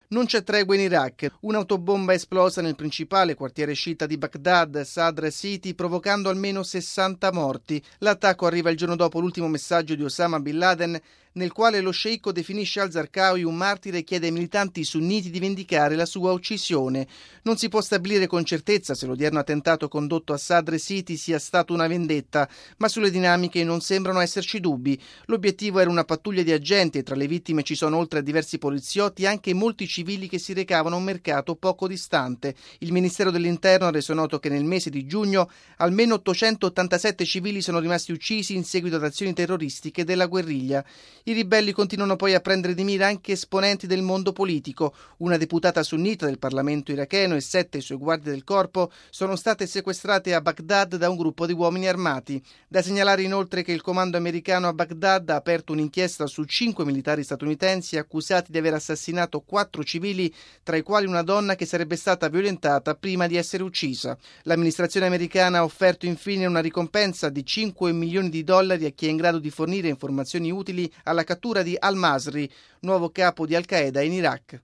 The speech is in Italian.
Non c'è tregua in Iraq. Un'autobomba è esplosa nel principale quartiere sciita di Baghdad, Sadr City, provocando almeno 60 morti. L'attacco arriva il giorno dopo l'ultimo messaggio di Osama Bin Laden, nel quale lo sceicco definisce al-Zarqawi un martire e chiede ai militanti sunniti di vendicare la sua uccisione. Non si può stabilire con certezza se l'odierno attentato condotto a Sadr City sia stato una vendetta, ma sulle dinamiche non sembrano esserci dubbi. L'obiettivo era una pattuglia di agenti e tra le vittime ci sono, oltre a diversi poliziotti, anche molti civili che si recavano a un mercato poco distante. Il Ministero dell'Interno ha reso noto che nel mese di giugno almeno 887 civili sono rimasti uccisi in seguito ad azioni terroristiche della guerriglia. I ribelli continuano poi a prendere di mira anche esponenti del mondo politico. Una deputata sunnita del Parlamento iracheno e 7 sue guardie del corpo sono state sequestrate a Baghdad da un gruppo di uomini armati. Da segnalare inoltre che il comando americano a Baghdad ha aperto un'inchiesta su 5 militari statunitensi accusati di aver assassinato 4 civili, tra i quali una donna che sarebbe stata violentata prima di essere uccisa. L'amministrazione americana ha offerto infine una ricompensa di $5 milioni a chi è in grado di fornire informazioni utili alla cattura di al-Masri, nuovo capo di Al-Qaeda in Iraq.